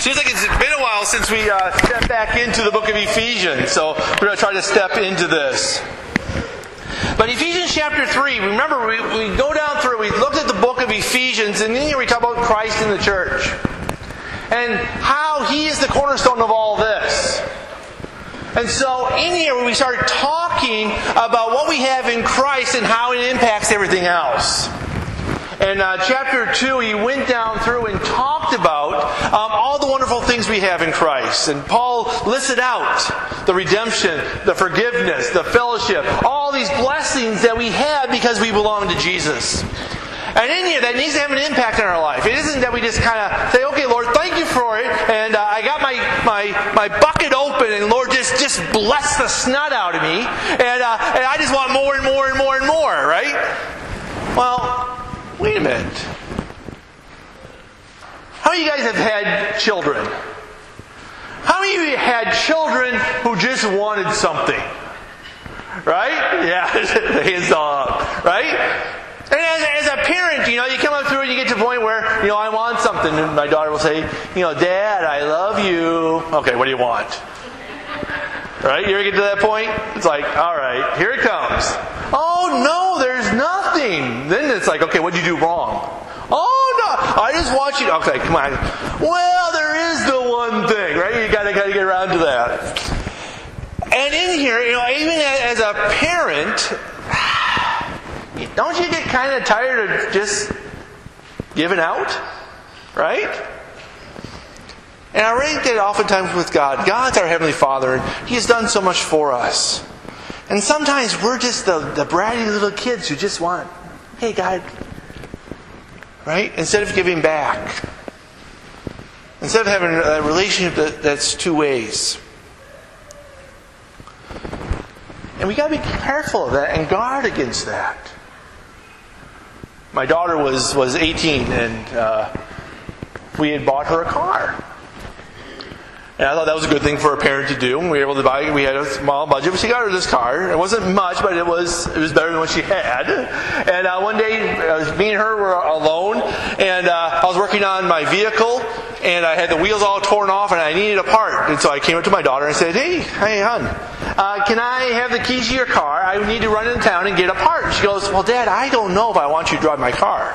Seems like it's been a while since we stepped back into the book of Ephesians, so we're going to try to step into this. But Ephesians chapter 3, remember we go down through, we looked at the book of Ephesians, and then here we talk about Christ in the church. And how He is the cornerstone of all this. And so in here we started talking about what we have in Christ and how it impacts everything else. In chapter 2, he went down through and talked about all the wonderful things we have in Christ. And Paul listed out the redemption, the forgiveness, the fellowship, all these blessings that we have because we belong to Jesus. And in here, that needs to have an impact on our life. It isn't that we just kind of say, okay, Lord, thank you for it, and I got my bucket open, and Lord, just bless the snot out of me, and I just want more and more and more and more, right? Well, wait a minute. How many of you guys have had children? How many of you had children who just wanted something? Right? Yeah, hands up. Right? And as a parent, you come up through and you get to the point where, I want something. And my daughter will say, Dad, I love you. Okay, what do you want? Right? You ever get to that point? It's like, all right, here it comes. Oh, no, there's nothing. Then it's like, okay, what'd you do wrong? Oh, no, I just want you to... Okay, come on. Well, there is the one thing, right? You gotta get around to that. And in here, even as a parent, don't you get kind of tired of just giving out? Right? And I read that oftentimes with God. God's our Heavenly Father, and He has done so much for us. And sometimes we're just the bratty little kids who just want, hey, God, right? Instead of giving back. Instead of having a relationship that's two ways. And we got to be careful of that and guard against that. My daughter was 18, and we had bought her a car. And I thought that was a good thing for a parent to do. We were able to buy. We had a small budget, but she got her this car. It wasn't much, but it was better than what she had. And one day, me and her were alone, and I was working on my vehicle, and I had the wheels all torn off, and I needed a part. And so I came up to my daughter and said, "Hey, hon, can I have the keys to your car? I need to run into town and get a part." And she goes, "Well, Dad, I don't know if I want you to drive my car."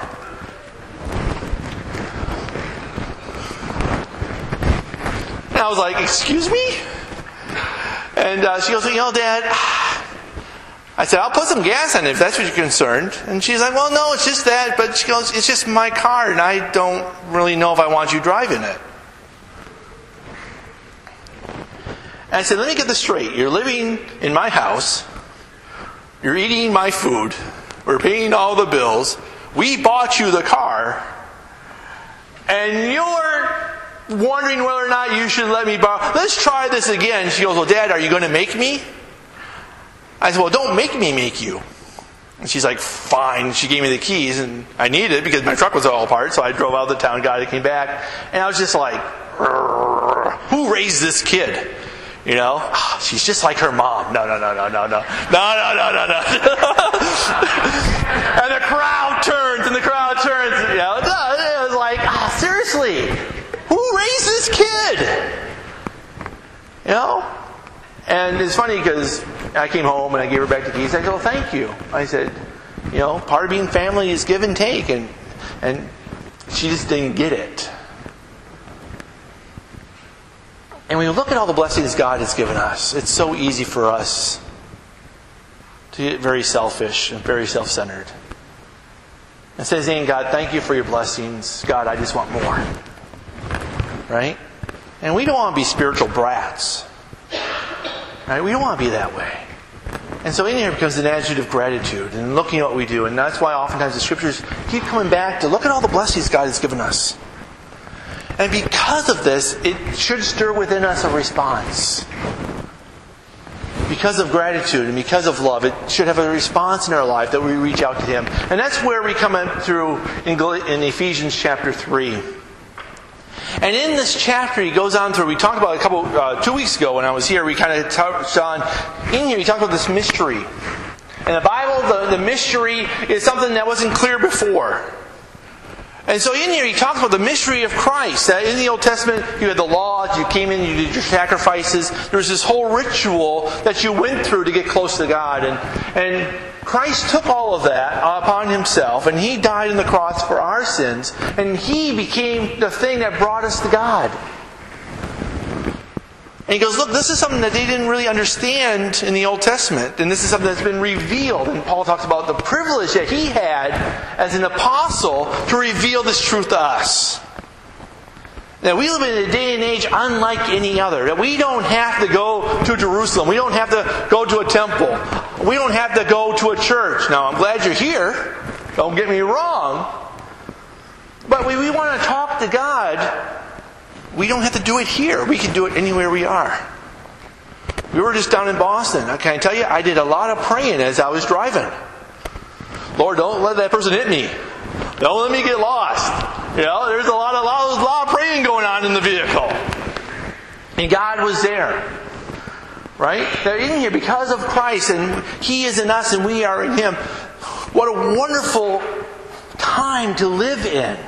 And I was like, "Excuse me?" And she goes, "Dad," I said, "I'll put some gas in it if that's what you're concerned." And she's like, "Well, no, it's just that." But she goes, "It's just my car, and I don't really know if I want you driving it." And I said, "Let me get this straight. You're living in my house. You're eating my food. We're paying all the bills. We bought you the car. And you're wondering whether or not you should let me borrow. Let's try this again." She goes, "Well, Dad, are you going to make me?" I said, "Well, don't make me make you." And she's like, "Fine." She gave me the keys, and I needed it because my truck was all apart, so I drove out of the town, got it, came back, and I was just like, who raised this kid? She's just like her mom. No. And the crowd turns, It was like, seriously, who raised this kid? And it's funny because I came home and I gave her back the keys. I said, "Oh, thank you." I said, part of being family is give and take. And she just didn't get it. And when you look at all the blessings God has given us, it's so easy for us to get very selfish and very self-centered. Instead of saying, "God, thank you for your blessings. God, I just want more." Right? And we don't want to be spiritual brats. Right? We don't want to be that way. And so in here becomes an attitude of gratitude and looking at what we do. And that's why oftentimes the Scriptures keep coming back to look at all the blessings God has given us. And because of this, it should stir within us a response. Because of gratitude and because of love, it should have a response in our life that we reach out to Him. And that's where we come through in Ephesians chapter 3. And in this chapter, he goes on through, we talked about 2 weeks ago when I was here, we kind of touched on, in here he talked about this mystery. In the Bible, the mystery is something that wasn't clear before. And so in here he talks about the mystery of Christ. That in the Old Testament you had the laws, you came in, you did your sacrifices. There was this whole ritual that you went through to get close to God. And Christ took all of that upon Himself, and He died on the cross for our sins, and He became the thing that brought us to God. And he goes, look, this is something that they didn't really understand in the Old Testament. And this is something that's been revealed. And Paul talks about the privilege that he had as an apostle to reveal this truth to us. Now, we live in a day and age unlike any other. That we don't have to go to Jerusalem. We don't have to go to a temple. We don't have to go to a church. Now, I'm glad you're here. Don't get me wrong. But we want to talk to God. We don't have to do it here. We can do it anywhere we are. We were just down in Boston. Can I tell you, I did a lot of praying as I was driving. Lord, don't let that person hit me. Don't let me get lost. There's a lot of praying going on in the vehicle. And God was there. Right? They're in here because of Christ, and He is in us and we are in Him. What a wonderful time to live in.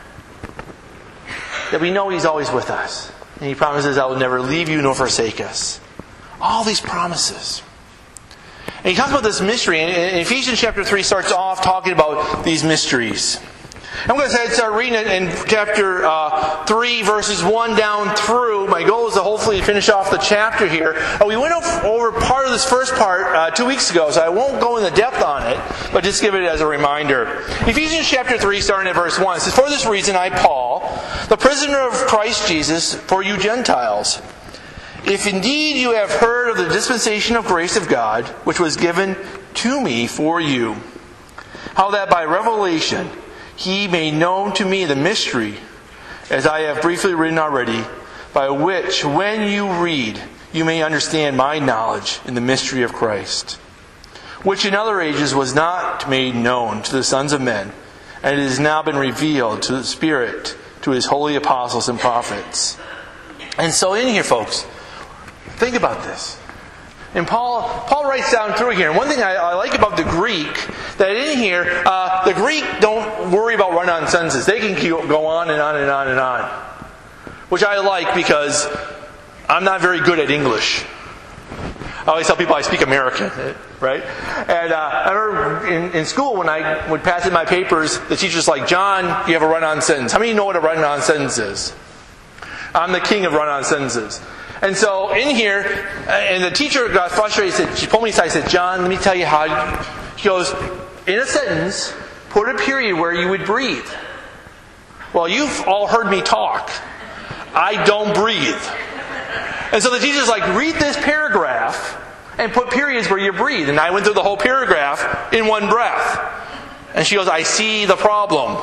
That we know He's always with us. And He promises, I will never leave you nor forsake us. All these promises. And He talks about this mystery. And Ephesians chapter 3 starts off talking about these mysteries. I'm going to start reading it in chapter 3, verses 1 down through. My goal is to hopefully finish off the chapter here. We went over part of this first part 2 weeks ago, so I won't go into depth on it, but just give it as a reminder. Ephesians chapter 3, starting at verse 1, it says, For this reason I, Paul, the prisoner of Christ Jesus, for you Gentiles, if indeed you have heard of the dispensation of grace of God, which was given to me for you, how that by revelation He made known to me the mystery, as I have briefly written already, by which, when you read, you may understand my knowledge in the mystery of Christ, which in other ages was not made known to the sons of men, and it has now been revealed to the Spirit, to His holy apostles and prophets. And so in here, folks, think about this. And Paul writes down through here. And one thing I like about the Greek, that in here, the Greek don't worry about run-on sentences. They can go on and on and on and on. Which I like because I'm not very good at English. I always tell people I speak American, right? And I remember in school when I would pass in my papers, the teacher's like, John, you have a run-on sentence. How many of you know what a run-on sentence is? I'm the king of run-on sentences. And so in here, and the teacher got frustrated. She pulled me aside and said, John, let me tell you how. She goes, in a sentence, put a period where you would breathe. Well, you've all heard me talk. I don't breathe. And so the teacher's like, read this paragraph and put periods where you breathe. And I went through the whole paragraph in one breath. And she goes, I see the problem.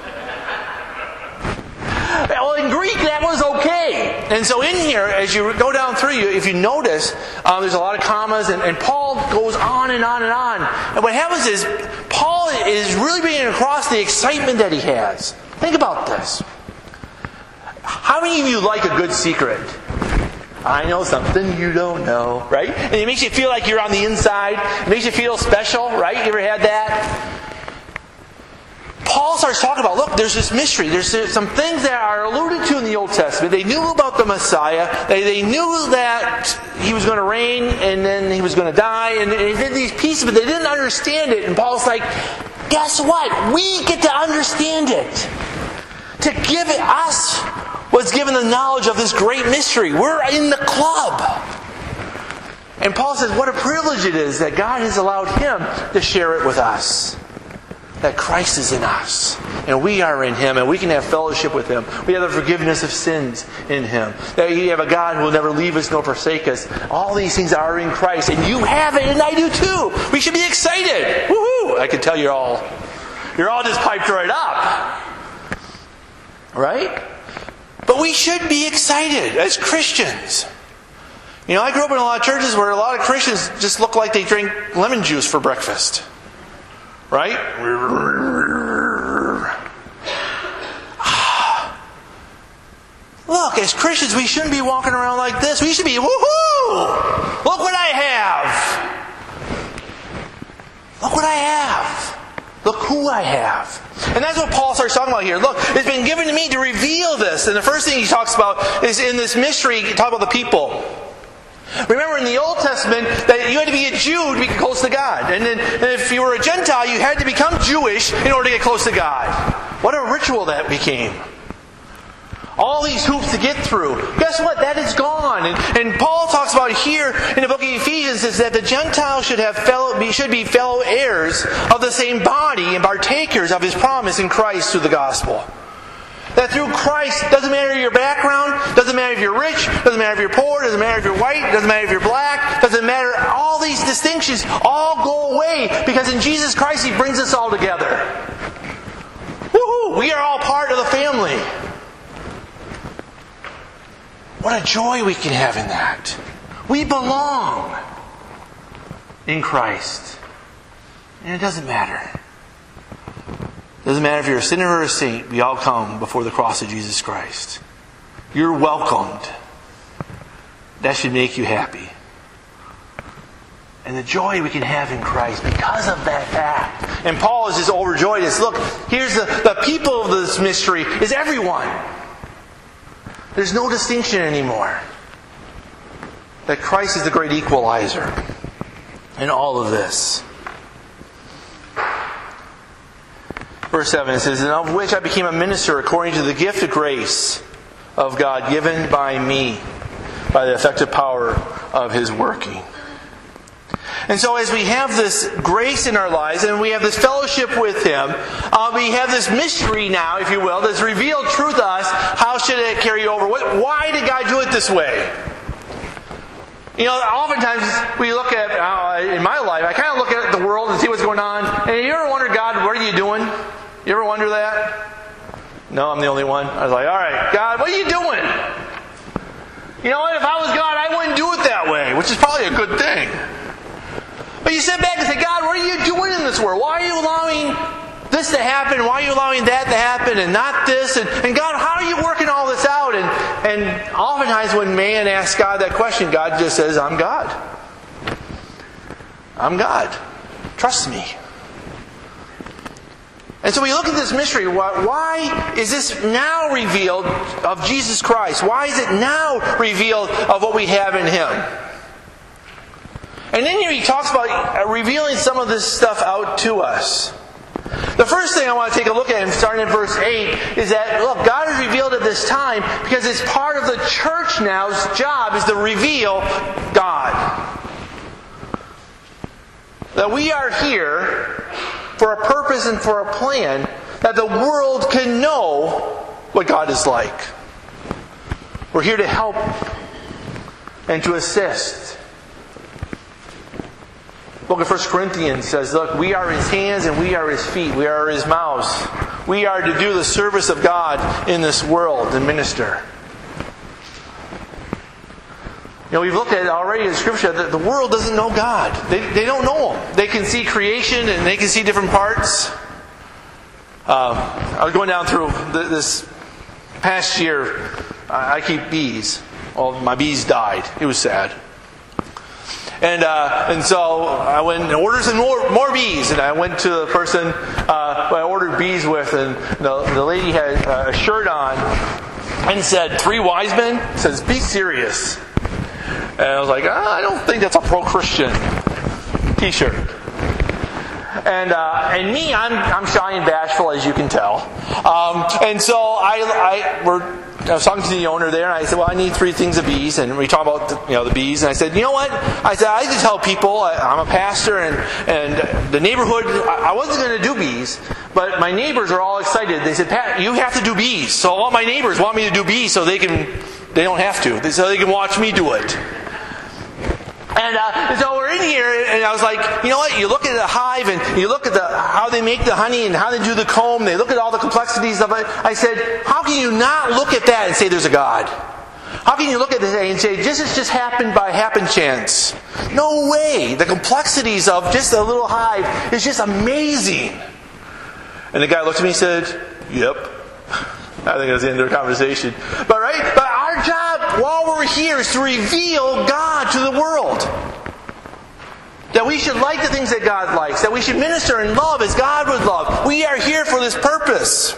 Well, in Greek, that was okay. And so in here, as you go down through, if you notice, there's a lot of commas, and Paul goes on and on and on. And what happens is, Paul is really bringing across the excitement that he has. Think about this. How many of you like a good secret? I know something you don't know, right? And it makes you feel like you're on the inside. It makes you feel special, right? You ever had that? Paul starts talking about, look, there's this mystery. There's some things that are alluded to in the Old Testament. They knew about the Messiah. They knew that He was going to reign and then He was going to die. And they did these pieces, but they didn't understand it. And Paul's like, guess what? We get to understand it. To give it us was given the knowledge of this great mystery. We're in the club. And Paul says, what a privilege it is that God has allowed him to share it with us. That Christ is in us, and we are in Him, and we can have fellowship with Him. We have the forgiveness of sins in Him. That we have a God who will never leave us nor forsake us. All these things are in Christ, and you have it, and I do too. We should be excited. Woohoo! I can tell you're all just piped right up. Right? But we should be excited as Christians. You know, I grew up in a lot of churches where a lot of Christians just look like they drink lemon juice for breakfast. Right? Look, as Christians, we shouldn't be walking around like this. We should be, woohoo! Look what I have! Look what I have! Look who I have! And that's what Paul starts talking about here. Look, it's been given to me to reveal this. And the first thing he talks about is in this mystery, he talks about the people. Remember in the Old Testament that you had to be a Jew to be close to God. And if you were a Gentile, you had to become Jewish in order to get close to God. What a ritual that became. All these hoops to get through. Guess what? That is gone. And Paul talks about here in the book of Ephesians is that the Gentiles should be fellow heirs of the same body and partakers of His promise in Christ through the gospel. That through Christ, doesn't matter your background, doesn't matter if you're rich, doesn't matter if you're poor, doesn't matter if you're white, doesn't matter if you're black, doesn't matter, all these distinctions all go away because in Jesus Christ He brings us all together. Woohoo! We are all part of the family. What a joy we can have in that. We belong in Christ. And it doesn't matter. It doesn't matter if you're a sinner or a saint, we all come before the cross of Jesus Christ. You're welcomed. That should make you happy. And the joy we can have in Christ because of that fact. And Paul is just overjoyed. Look, here's the people of this mystery is everyone. There's no distinction anymore. That Christ is the great equalizer in all of this. Verse 7, it says, "And of which I became a minister according to the gift of grace of God given by me, by the effective power of His working." And so as we have this grace in our lives, and we have this fellowship with Him, we have this mystery now, if you will, this revealed truth to us. How should it carry over? Why did God do it this way? You know, oftentimes we look at, in my life, I kind of look at the world and see what's going on. And you ever wonder, God, what are you doing? You ever wonder that? No, I'm the only one. I was like, all right, God, what are you doing? You know what? If I was God, I wouldn't do it that way, which is probably a good thing. But you sit back and say, God, what are you doing in this world? Why are you allowing this to happen? Why are you allowing that to happen and not this? And God, how are you working all this out? And oftentimes when man asks God that question, God just says, I'm God. I'm God. Trust me. And so we look at this mystery. Why is this now revealed of Jesus Christ? Why is it now revealed of what we have in Him? And then here he talks about revealing some of this stuff out to us. The first thing I want to take a look at, starting in verse 8, is that, look, God has revealed at this time because it's part of the church now's job is to reveal God. That we are here for a purpose and for a plan that the world can know what God is like. We're here to help and to assist. The book of 1 Corinthians says, look, we are His hands and we are His feet. We are His mouths. We are to do the service of God in this world and minister. You know, we've looked at it already in Scripture that the world doesn't know God. They don't know Him. They can see creation and they can see different parts. I was going down through this past year. I keep bees. Well, my bees died. It was sad. And so I went and ordered some more bees. And I went to the person who I ordered bees with, and the lady had a shirt on and said, 3 wise men? It says, be serious. And I was like, I don't think that's a pro-Christian t-shirt. And me, I'm shy and bashful, as you can tell. And so I was talking to the owner there, and I said, well, I need 3 things of bees. And we talked about the bees. And I said, you know what? I said, I like to tell people, I'm a pastor, and the neighborhood, I wasn't going to do bees, but my neighbors are all excited. They said, Pat, you have to do bees. So all my neighbors want me to do bees so they don't have to. So they can watch me do it. And so we're in here, and I was like, you know what? You look at the hive, and you look at how they make the honey, and how they do the comb. They look at all the complexities of it. I said, how can you not look at that and say there's a God? How can you look at this and say, this has just happened by happen chance? No way. The complexities of just a little hive is just amazing. And the guy looked at me and said, yep. I think that's the end of the conversation. But our job while we're here is to reveal God to the world. That we should like the things that God likes. That we should minister and love as God would love. We are here for this purpose.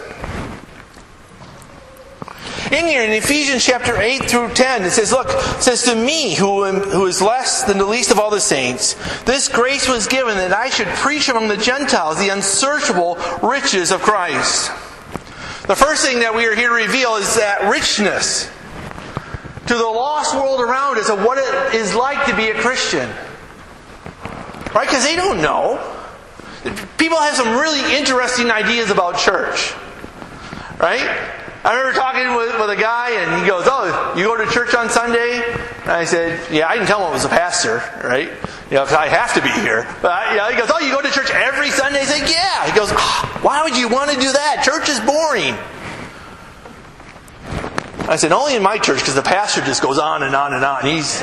In here, in Ephesians chapter 8 through 10, it says, look, it says, to me, who is less than the least of all the saints, this grace was given that I should preach among the Gentiles the unsearchable riches of Christ. The first thing that we are here to reveal is that richness to the lost world around us of what it is like to be a Christian. Right? Because they don't know. People have some really interesting ideas about church. Right? I remember talking with a guy, and he goes, oh, you go to church on Sunday? And I said, yeah, I didn't tell him I was a pastor, right? Because I have to be here. But he goes, oh, you go to church every Sunday? I said, yeah. He goes, why would you want to do that? Church is boring. I said, only in my church, because the pastor just goes on and on and on.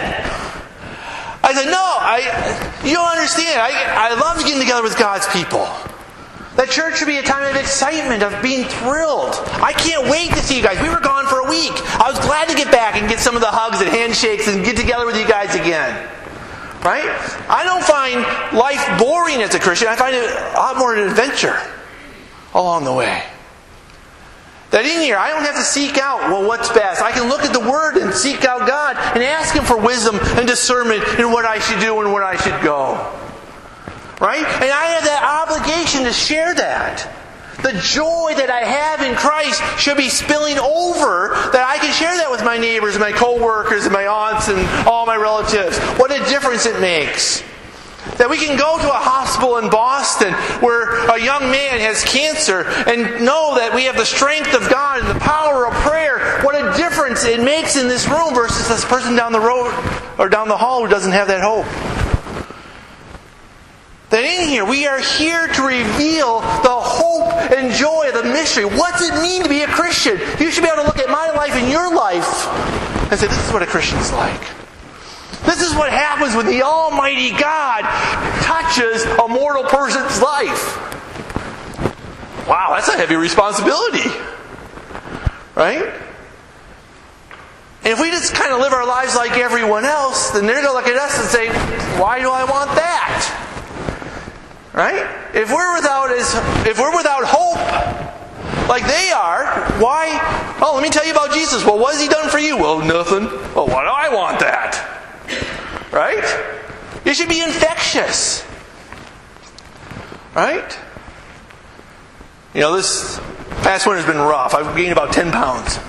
I said, no, you don't understand. I love getting together with God's people. That church should be a time of excitement, of being thrilled. I can't wait to see you guys. We were gone for a week. I was glad to get back and get some of the hugs and handshakes and get together with you guys again. Right? I don't find life boring as a Christian. I find it a lot more an adventure along the way. That in here, I don't have to seek out, well, what's best. I can look at the Word and seek out God and ask Him for wisdom and discernment in what I should do and where I should go. Right? And I have that obligation to share that. The joy that I have in Christ should be spilling over, that I can share that with my neighbors and my co-workers and my aunts and all my relatives. What a difference it makes. That we can go to a hospital in Boston where a young man has cancer and know that we have the strength of God and the power of prayer. What a difference it makes in this room versus this person down the road or down the hall who doesn't have that hope. That in here, we are here to reveal the hope and joy of the mystery. What does it mean to be a Christian? You should be able to look at my life and your life and say, this is what a Christian's like. This is what happens when the Almighty God touches a mortal person's life. Wow, that's a heavy responsibility. Right? And if we just kind of live our lives like everyone else, then they're going to look at us and say, why do I want that? Right? If we're without hope, like they are, why? Oh, let me tell you about Jesus. Well, what has He done for you? Well, nothing. Well, why do I want that? Right? It should be infectious. Right? You know, this past winter's been rough. I've gained about 10 pounds.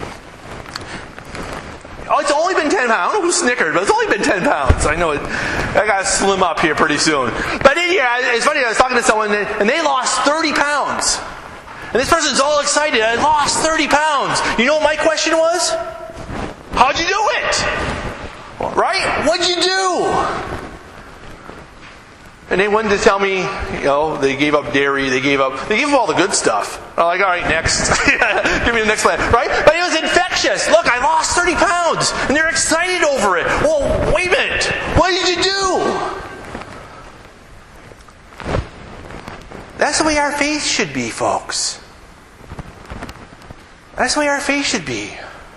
Oh, it's only been 10 pounds. I don't know who snickered, but it's only been 10 pounds. I know it. I got to slim up here pretty soon. But in here, it's funny, I was talking to someone, and they lost 30 pounds. And this person's all excited. I lost 30 pounds. You know what my question was? How'd you do it? Right? What'd you do? And they wanted to tell me, you know, they gave up dairy, they gave up all the good stuff. I'm like, all right, next. Give me the next plan. Right? But it was infectious. Look, I lost 30 pounds. And they're excited over it. Well, wait a minute. What did you do? That's the way our faith should be, folks. That's the way our faith should be.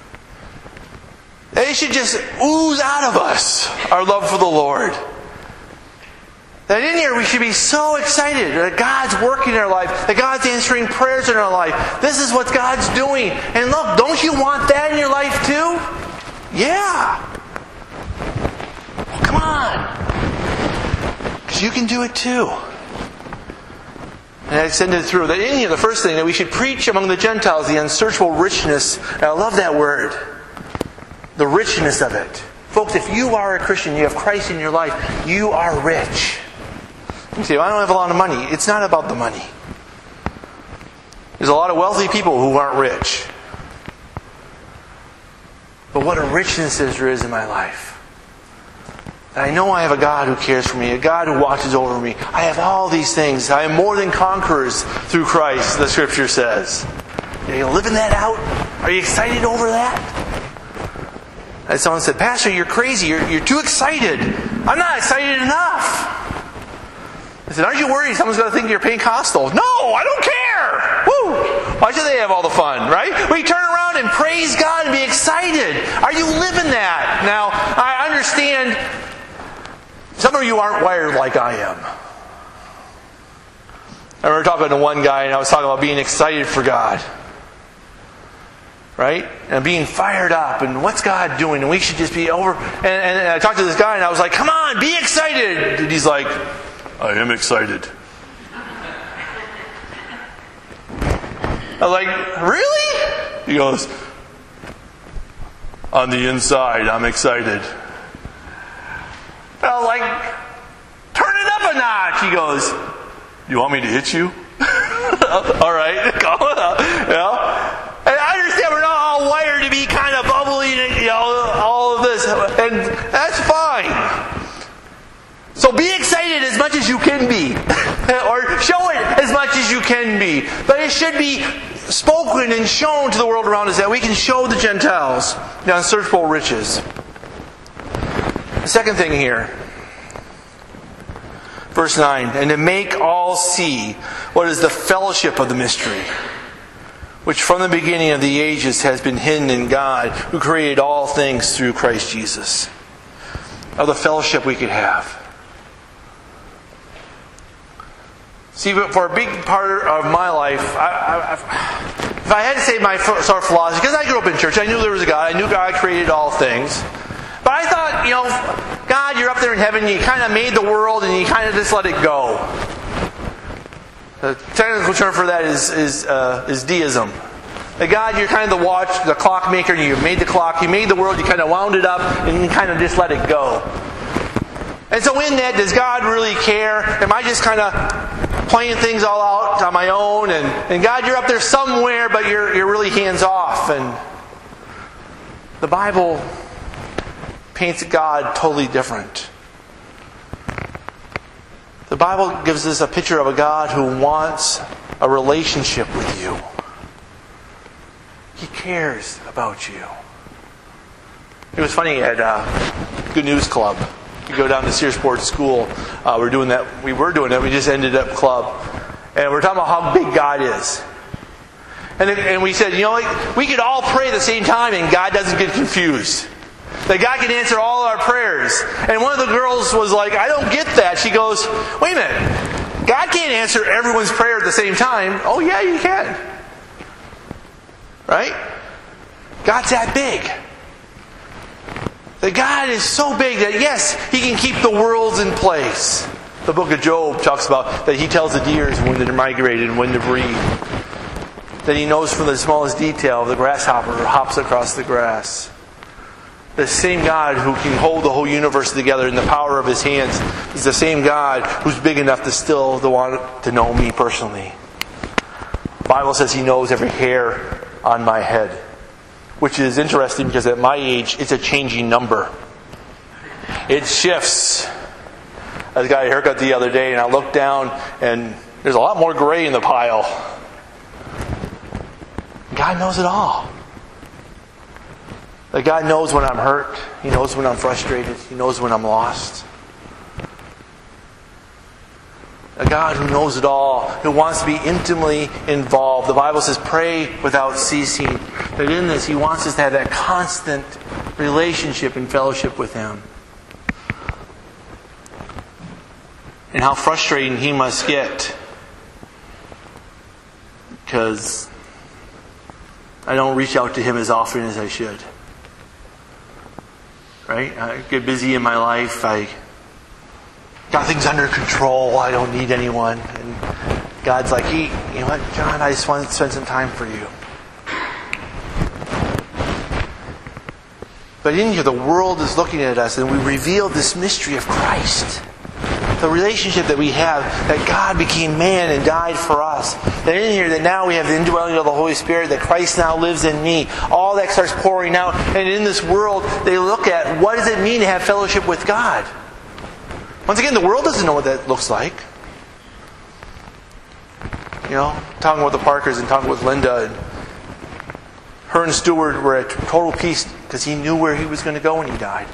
It should just ooze out of us, our love for the Lord. That in here we should be so excited that God's working in our life, that God's answering prayers in our life. This is what God's doing. And look, don't you want that in your life too? Yeah. Well, come on. Because you can do it too. And I send it through. That in here, the first thing, that we should preach among the Gentiles the unsearchable richness. And I love that word. The richness of it. Folks, if you are a Christian, you have Christ in your life, you are rich. You say, well, I don't have a lot of money. It's not about the money. There's a lot of wealthy people who aren't rich. But what a richness there is in my life. And I know I have a God who cares for me, a God who watches over me. I have all these things. I am more than conquerors through Christ, the Scripture says. Are you living that out? Are you excited over that? And someone said, Pastor, you're crazy. You're too excited. I'm not excited enough. I said, aren't you worried someone's going to think you're Pentecostal? No, I don't care. Woo! Why should they have all the fun, right? We turn around and praise God and be excited. Are you living that? Now, I understand some of you aren't wired like I am. I remember talking to one guy, and I was talking about being excited for God. Right? And being fired up, and what's God doing? And we should just be over. And I talked to this guy, and I was like, come on, be excited. And he's like, I am excited. I was like, really? He goes, on the inside, I'm excited. I was like, turn it up a notch. He goes, you want me to hit you? All right, call it up. You know? And I understand we're not all wired to be kind of bubbly, you know, all of this, and that's fine. So be excited as much as you can be, or show it as much as you can be. But it should be spoken and shown to the world around us that we can show the Gentiles the unsearchable riches. The second thing here, verse 9, and to make all see what is the fellowship of the mystery, which from the beginning of the ages has been hidden in God, who created all things through Christ Jesus. Of the fellowship we could have. See, for a big part of my life, if I had to say my sort of philosophy, because I grew up in church, I knew there was a God, I knew God created all things. But I thought, you know, God, you're up there in heaven, you kind of made the world, and you kind of just let it go. The technical term for that is deism. That God, you're kind of the clockmaker, you made the clock, you made the world, you kind of wound it up, and you kind of just let it go. And so in that, does God really care? Am I just kind of playing things all out on my own? And God, you're up there somewhere, but you're really hands off. And the Bible paints God totally different. The Bible gives us a picture of a God who wants a relationship with you. He cares about you. It was funny at Good News Club. You go down to Sears Sports School. We were doing that. We just ended up club. And we're talking about how big God is. And we said, you know, we could all pray at the same time and God doesn't get confused. That God can answer all our prayers. And one of the girls was like, I don't get that. She goes, wait a minute. God can't answer everyone's prayer at the same time. Oh yeah, you can. Right? God's that big. That God is so big that yes, He can keep the worlds in place. The book of Job talks about that He tells the deers when to migrate and when to breed. That He knows from the smallest detail the grasshopper hops across the grass. The same God who can hold the whole universe together in the power of His hands is the same God who's big enough to still want to know me personally. The Bible says He knows every hair on my head. Which is interesting because at my age, it's a changing number. It shifts. I got a haircut the other day and I looked down and there's a lot more gray in the pile. God knows it all. That God knows when I'm hurt. He knows when I'm frustrated. He knows when I'm lost. A God who knows it all, who wants to be intimately involved. The Bible says, pray without ceasing. But in this, He wants us to have that constant relationship and fellowship with Him. And how frustrating He must get. Because I don't reach out to Him as often as I should. Right? I get busy in my life. I got things under control. I don't need anyone. And God's like, you know what, John, I just want to spend some time for you. But in here, the world is looking at us, and we reveal this mystery of Christ. The relationship that we have, that God became man and died for us. That in here, that now we have the indwelling of the Holy Spirit, that Christ now lives in me. All that starts pouring out. And in this world, they look at, what does it mean to have fellowship with God? Once again, the world doesn't know what that looks like. You know, talking with the Parkers and talking with Linda, and her and Stuart were at total peace because he knew where he was going to go when he died.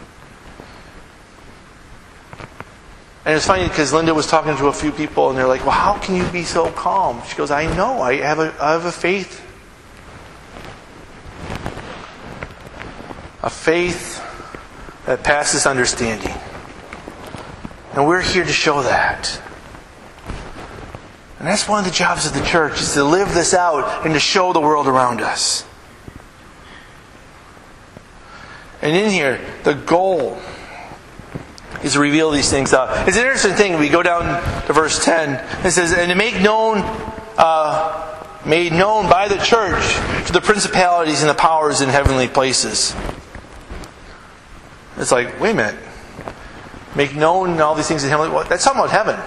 And it's funny because Linda was talking to a few people and they're like, well, how can you be so calm? She goes, I know, I have a faith. A faith that passes understanding. And we're here to show that. And that's one of the jobs of the church, is to live this out and to show the world around us. And in here, the goal is to reveal these things out. It's an interesting thing. We go down to verse 10. It says, and to make known, made known by the church to the principalities and the powers in heavenly places. It's like, wait a minute. Make known all these things in heavenly... That's talking about heaven.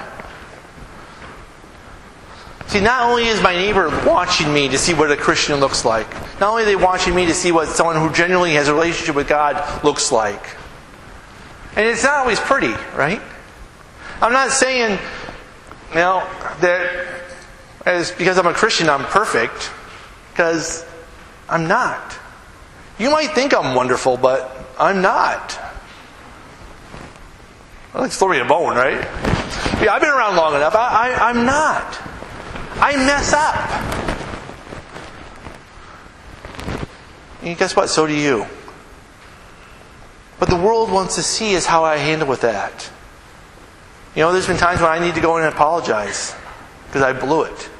See, not only is my neighbor watching me to see what a Christian looks like, not only are they watching me to see what someone who genuinely has a relationship with God looks like. And it's not always pretty, right? I'm not saying, that because I'm a Christian I'm perfect, because I'm not. You might think I'm wonderful, but I'm not. Well, let's throw me a bone, right? Yeah, I've been around long enough. I'm not. I mess up. And guess what? So do you. But the world wants to see is how I handle with that. There's been times when I need to go in and apologize because I blew it.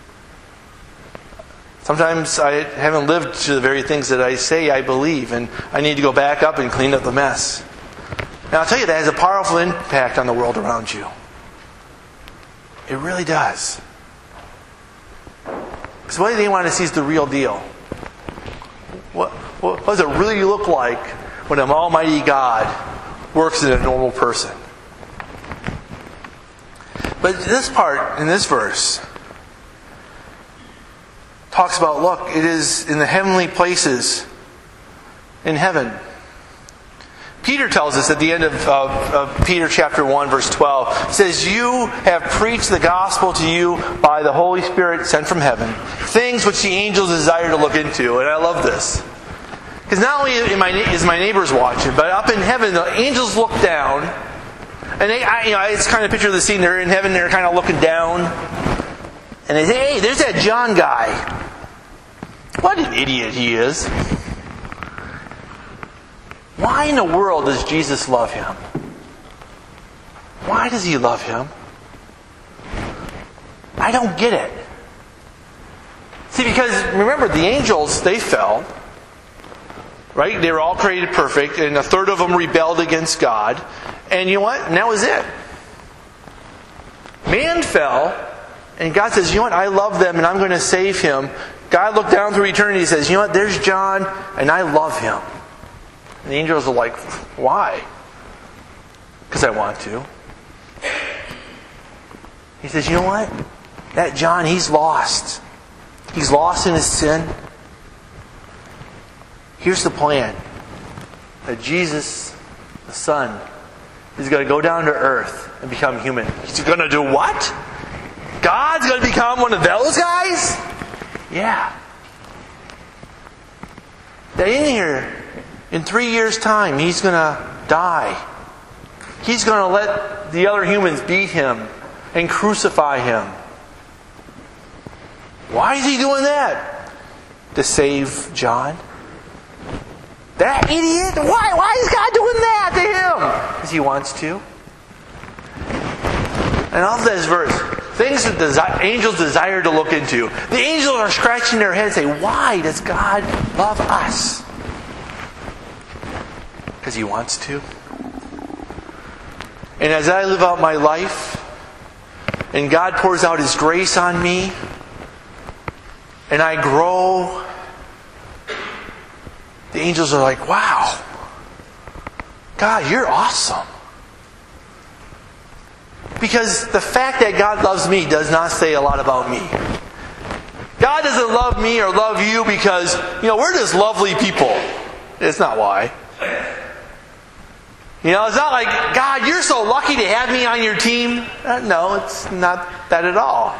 Sometimes I haven't lived to the very things that I say I believe, and I need to go back up and clean up the mess. Now I'll tell you, that has a powerful impact on the world around you. It really does. Because what they want to see is the real deal. What does it really look like when an almighty God works in a normal person? But this part, in this verse, talks about, look, it is in the heavenly places in heaven. Peter tells us at the end of Peter chapter 1 verse 12, says, you have preached the gospel to you by the Holy Spirit sent from heaven, things which the angels desire to look into. And I love this. Because not only is my neighbors watching, but up in heaven the angels look down, and I just kind of picture the scene. They're in heaven, they're kind of looking down, and they say, hey, there's that John guy. What an idiot he is. Why in the world does Jesus love him? Why does he love him? I don't get it. See, because remember, the angels, they fell. Right? They were all created perfect, and a third of them rebelled against God. And you know what? And that was it. Man fell, and God says, you know what? I love them, and I'm going to save him. God looked down through eternity and says, you know what? There's John, and I love him. And the angels are like, why? Because I want to. He says, you know what? That John, he's lost. He's lost in his sin. Here's the plan. That Jesus, the Son, is going to go down to earth and become human. He's going to do what? God's going to become one of those guys? Yeah. That in here, in 3 years' time, he's going to die. He's going to let the other humans beat him and crucify him. Why is he doing that? To save John. That idiot? Why is God doing that to him? Because he wants to. And I love this verse. Things that angels desire to look into. The angels are scratching their heads and say, why does God love us? Because he wants to. And as I live out my life, and God pours out his grace on me, and I grow, the angels are like, wow, God, you're awesome. Because the fact that God loves me does not say a lot about me. God doesn't love me or love you because, we're just lovely people. It's not why. It's not like, God, you're so lucky to have me on your team. No, it's not that at all.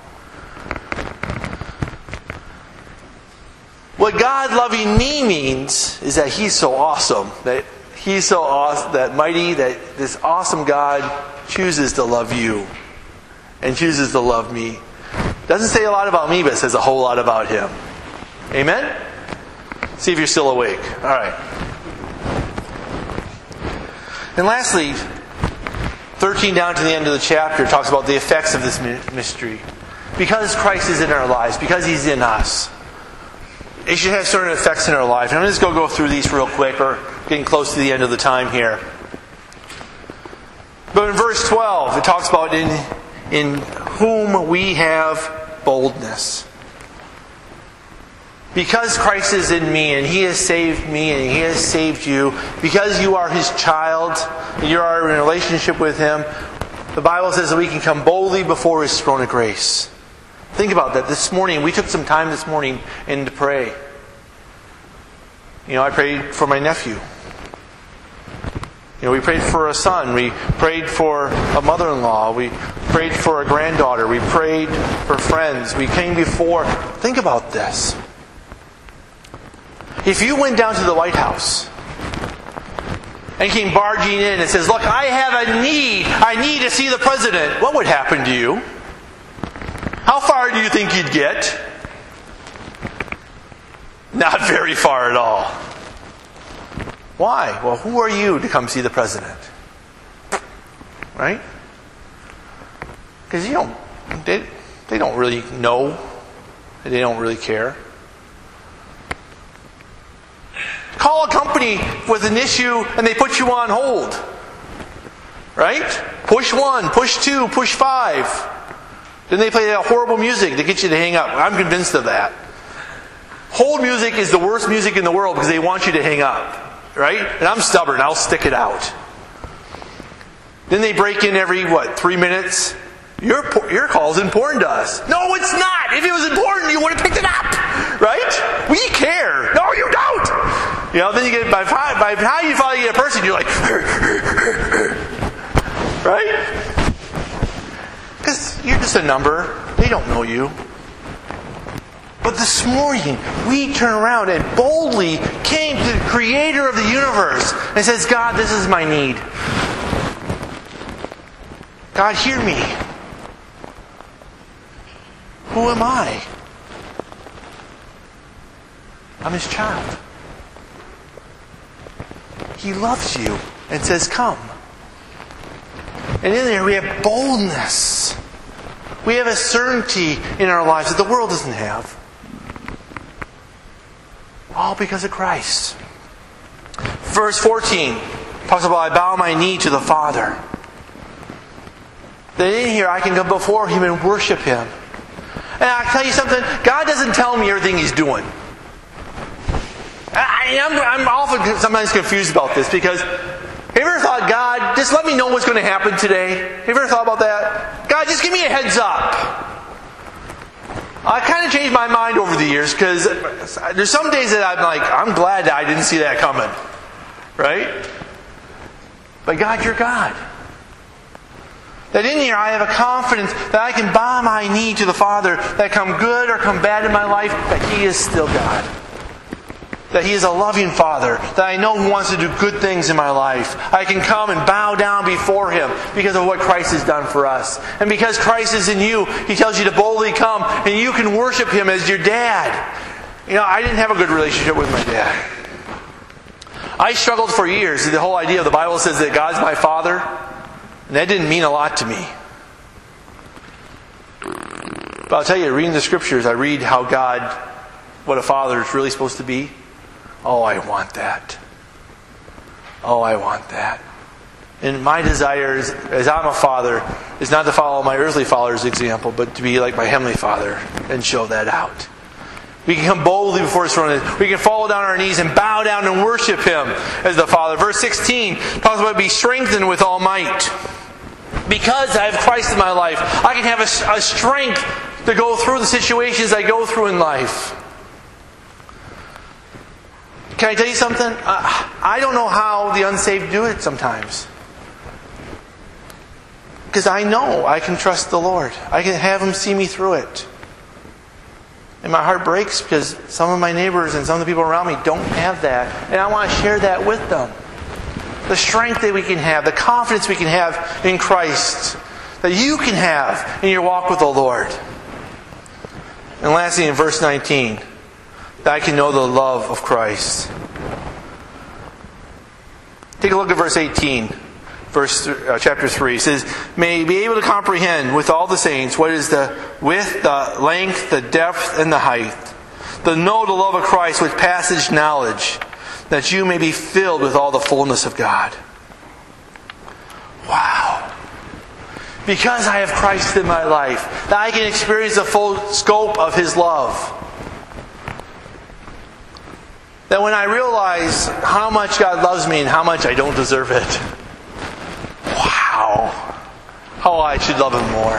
What God loving me means is that he's so awesome. That he's so awesome, that mighty, that this awesome God chooses to love you. And chooses to love me. Doesn't say a lot about me, but it says a whole lot about him. Amen? See if you're still awake. Alright. And lastly, 13 down to the end of the chapter talks about the effects of this mystery. Because Christ is in our lives, because He's in us, it should have certain effects in our life. And I'm just going to go through these real quick. We're getting close to the end of the time here. But in verse 12, it talks about in whom we have boldness. Because Christ is in me and He has saved me and He has saved you, because you are His child and you are in a relationship with Him, the Bible says that we can come boldly before His throne of grace. Think about that. This morning, we took some time this morning to pray. I prayed for my nephew. We prayed for a son. We prayed for a mother-in-law. We prayed for a granddaughter. We prayed for friends. We came before. Think about this. If you went down to the White House and came barging in and says, "Look, I have a need. I need to see the president," what would happen to you? How far do you think you'd get? Not very far at all. Why? Well, who are you to come see the president? Right? Because they don't really know. They don't really care. Call a company with an issue and they put you on hold. Right? Push 1, push 2, push 5. Then they play that horrible music to get you to hang up. I'm convinced of that. Hold music is the worst music in the world because they want you to hang up. Right? And I'm stubborn. I'll stick it out. Then they break in every, 3 minutes? Your call is important to us. No, it's not. If it was important, you would have picked it up. Right? We care. No, you don't. Then you get, by the time you finally get a person, you're like, right? Because you're just a number. They don't know you. But this morning, we turn around and boldly came to the Creator of the universe and says, "God, this is my need. God, hear me. Who am I? I'm His child. He loves you and says, come." And in there we have boldness. We have a certainty in our lives that the world doesn't have. All because of Christ. Verse 14 talks about, "I bow my knee to the Father." That in here I can come before Him and worship Him. And I'll tell you something, God doesn't tell me everything He's doing. I'm often sometimes confused about this because have you ever thought, "God, just let me know what's going to happen today"? Have you ever thought about that? "God, just give me a heads up." I kind of changed my mind over the years because there's some days that I'm like, I'm glad that I didn't see that coming. Right? But God, you're God. That in here I have a confidence that I can bow my knee to the Father, that come good or come bad in my life, that He is still God. That He is a loving Father. That I know He wants to do good things in my life. I can come and bow down before Him because of what Christ has done for us. And because Christ is in you, He tells you to boldly come and you can worship Him as your dad. I didn't have a good relationship with my dad. I struggled for years with the whole idea of the Bible says that God's my Father. And that didn't mean a lot to me. But I'll tell you, reading the Scriptures, I read how God, what a father is really supposed to be. Oh, I want that. Oh, I want that. And my desire, as I'm a father, is not to follow my earthly father's example, but to be like my heavenly Father and show that out. We can come boldly before His throne. We can fall down on our knees and bow down and worship Him as the Father. Verse 16 talks about be strengthened with all might. Because I have Christ in my life, I can have a strength to go through the situations I go through in life. Can I tell you something? I don't know how the unsaved do it sometimes. Because I know I can trust the Lord. I can have Him see me through it. And my heart breaks because some of my neighbors and some of the people around me don't have that. And I want to share that with them. The strength that we can have, the confidence we can have in Christ, that you can have in your walk with the Lord. And lastly, in verse 19, that I can know the love of Christ. Take a look at verse 18. chapter 3. It says, may be able to comprehend with all the saints what is the width, the length, the depth, and the height. To know the love of Christ with passage knowledge, that you may be filled with all the fullness of God. Wow. Because I have Christ in my life, that I can experience the full scope of His love. That when I realize how much God loves me and how much I don't deserve it, wow, how I should love Him more.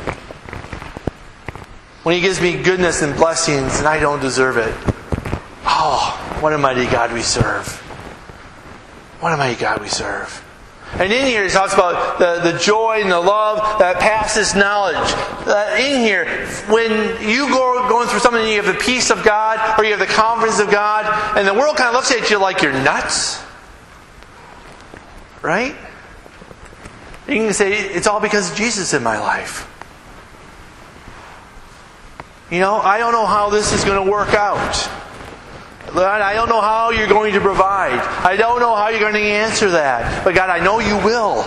When He gives me goodness and blessings and I don't deserve it, oh, what a mighty God we serve. What a mighty God we serve. And in here it talks about the joy and the love that passes knowledge. In here, when you going through something and you have the peace of God, or you have the confidence of God, and the world kind of looks at you like you're nuts, right? You can say, it's all because of Jesus in my life. You know, I don't know how this is going to work out. Lord, I don't know how you're going to provide. I don't know how you're going to answer that. But God, I know you will.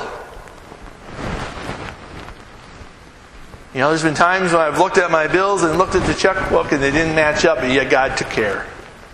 You know, there's been times when I've looked at my bills and looked at the checkbook and they didn't match up, but yet God took care.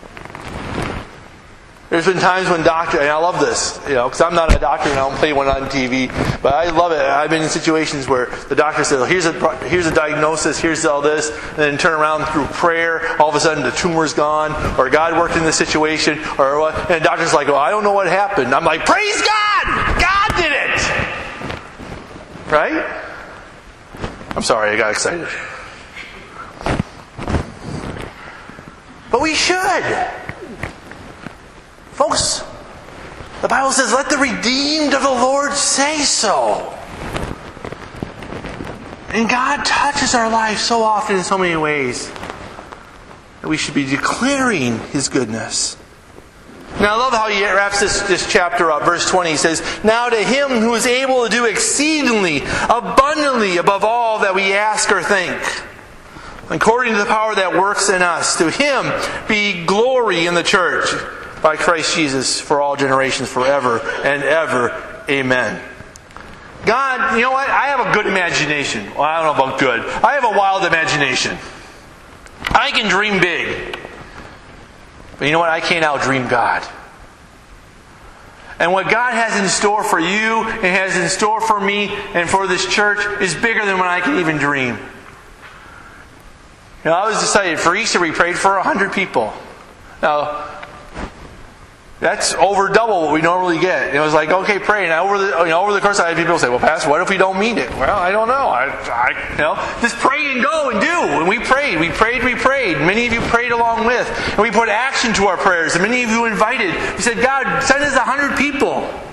There's been times when doctors, and I love this, you know, because I'm not a doctor and I don't play one on TV, but I love it. I've been in situations where the doctor says, here's a diagnosis, here's all this, and then turn around through prayer, all of a sudden the tumor's gone, or God worked in the situation, or what, and the doctor's like, well, I don't know what happened. I'm like, praise God! God did it! Right? I'm sorry, I got excited. But we should. Folks, the Bible says, let the redeemed of the Lord say so. And God touches our life so often in so many ways that we should be declaring His goodness. Now I love how he wraps this chapter up. Verse 20, he says, now to Him who is able to do exceedingly, abundantly above all that we ask or think, according to the power that works in us, to Him be glory in the church by Christ Jesus for all generations, forever and ever. Amen. God, you know what? I have a good imagination. Well, I don't know about good. I have a wild imagination. I can dream big. But you know what? I can't outdream God. And what God has in store for you and has in store for me and for this church is bigger than what I can even dream. You know, I was excited. For Easter we prayed for 100 people. Now, that's over double what we normally get. It was like, okay, pray. And over the course, I had people say, well, Pastor, what if we don't mean it? Well, I don't know. Just pray and go and do. And we prayed. Many of you prayed along with. And we put action to our prayers. And many of you invited. We said, God, send us 100 people.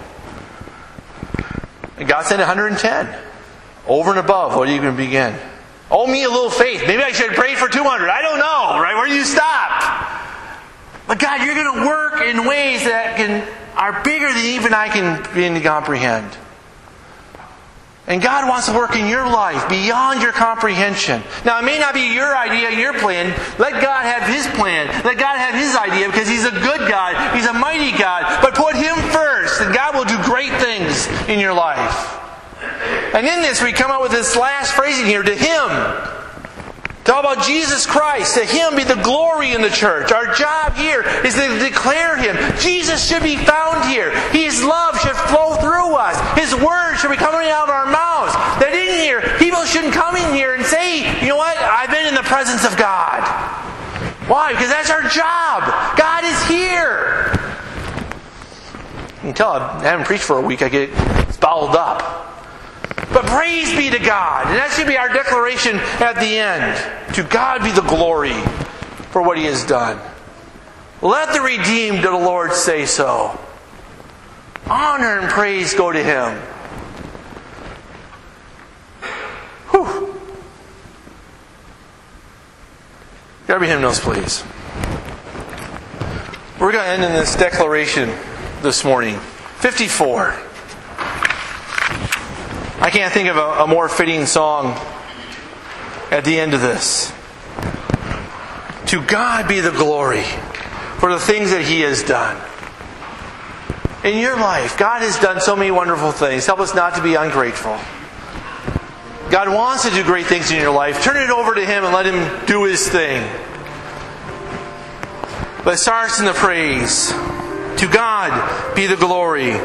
And God sent 110. Over and above what you can begin. Oh, me a little faith. Maybe I should pray for 200. I don't know. Right? Where do you stop? But God, you're going to work in ways that are bigger than even I can begin to comprehend. And God wants to work in your life beyond your comprehension. Now, it may not be your idea, your plan. Let God have His plan. Let God have His idea, because He's a good God. He's a mighty God. But put Him first, and God will do great things in your life. And in this, we come up with this last phrasing here, to Him. Talk about Jesus Christ. To Him be the glory in the church. Our job here is to declare Him. Jesus should be found here. His love should flow through us. His word should be coming out of our mouths. That in here, people shouldn't come in here and say, you know what, I've been in the presence of God. Why? Because that's our job. God is here. You can tell I haven't preached for a week. I get bowled up. But praise be to God. And that should be our declaration at the end. To God be the glory for what He has done. Let the redeemed of the Lord say so. Honor and praise go to Him. Whew. Grab your hymnals, please. We're going to end in this declaration this morning. 54. I can't think of a more fitting song at the end of this. To God be the glory for the things that He has done. in your life. God has done so many wonderful things. Help us not to be ungrateful. God wants to do great things in your life. Turn it over to Him and let Him do His thing. But it starts in the praise. To God be the glory.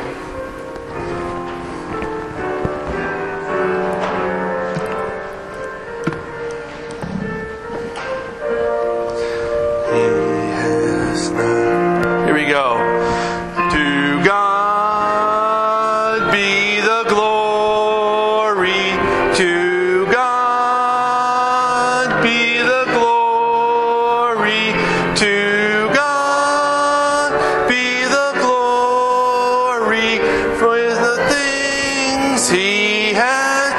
Here we go. To God be the glory. To God be the glory. To God be the glory for the things He has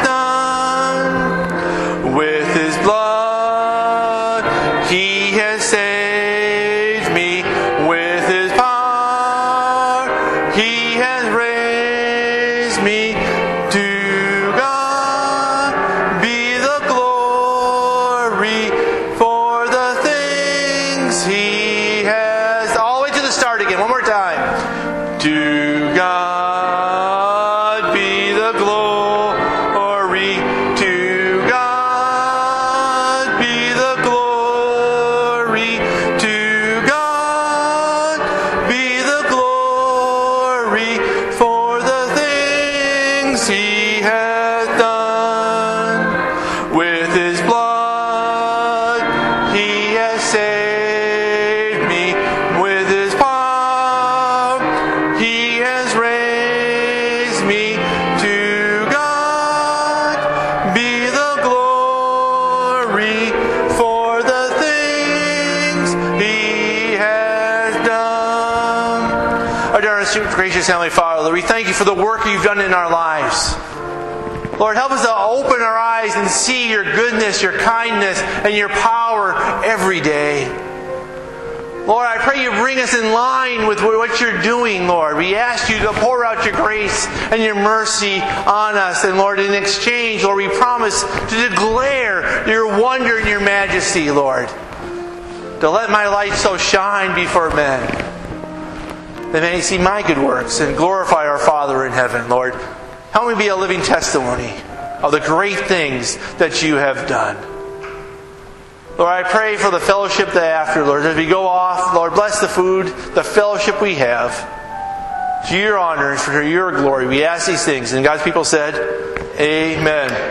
done. With His blood He has saved me. With His power He has raised me. To God be the glory for the things He has. All the way to the start again, one more time. To God be the glory. To God be the glory. To God be the glory for the things He has done. With His blood He has saved me. With His power He has raised me. To God be the glory for the things He has done. Our dear and gracious Heavenly Father, Lord, we thank You for the work You've done in our lives. Lord, help us to open our eyes and see Your goodness, Your kindness, and Your power every day. Lord, I pray You bring us in line with what You're doing, Lord. We ask You to pour out Your grace and Your mercy on us. And Lord, in exchange, Lord, we promise to declare Your wonder and Your majesty, Lord. To let my light so shine before men, that they may see my good works and glorify our Father in heaven, Lord. Help me be a living testimony of the great things that You have done. Lord, I pray for the fellowship thereafter, Lord. As we go off, Lord, bless the food, the fellowship we have. To Your honor and for Your glory, we ask these things. And God's people said, Amen.